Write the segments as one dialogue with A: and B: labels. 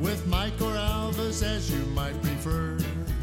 A: with Mike or Alvis as you might prefer.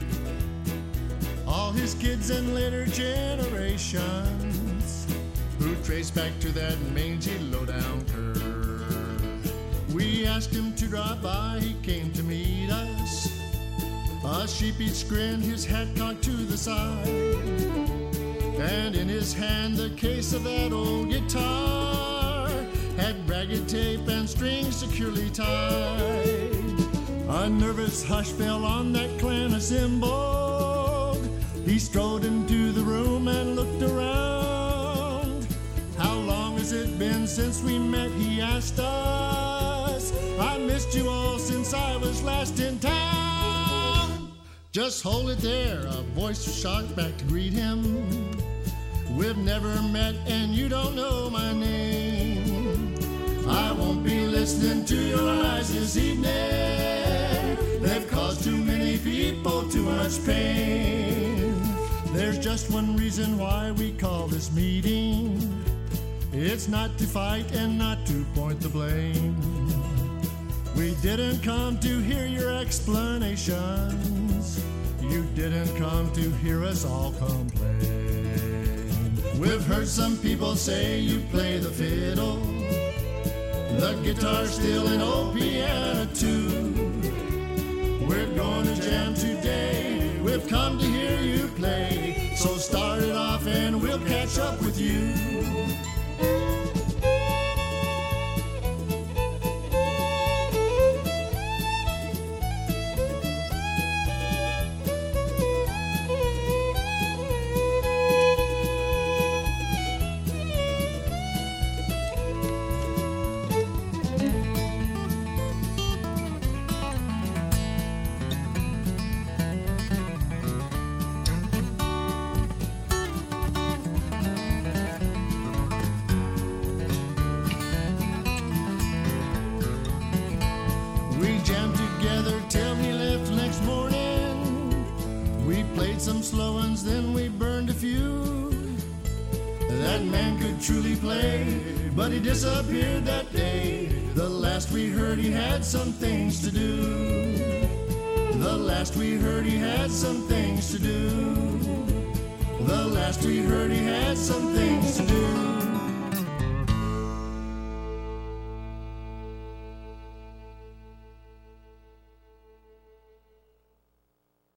A: All his kids and later generations who trace back to that mangy lowdown cur. We asked him to drop by, he came to meet us. A sheepish grin, his hat cocked to the side, and in his hand the case of that old guitar had ragged tape and strings securely tied. A nervous hush fell on that clan assembled. He strode into the room and looked around. How long has it been since we met, he asked us. I missed you all since I was last in town. Just hold it there, a voice shot back to greet him. We've never met and you don't know my name. I won't be listening to your lies this evening. They've caused too many people too much pain. There's just one reason why we call this meeting. It's not to fight and not to point the blame. We didn't come to hear your explanations. You didn't come to hear us all complain. We've heard some people say you play the fiddle, the guitar's still an old piano too. We're going to jam today, we've come to hear you play. So start it off and we'll catch up with you. We jammed together till we left next morning. We played some slow ones, then we burned a few. That man could truly play, but he disappeared that day. The last we heard he had some things to do. The last we heard he had some things to do. The last we heard he had some things to do.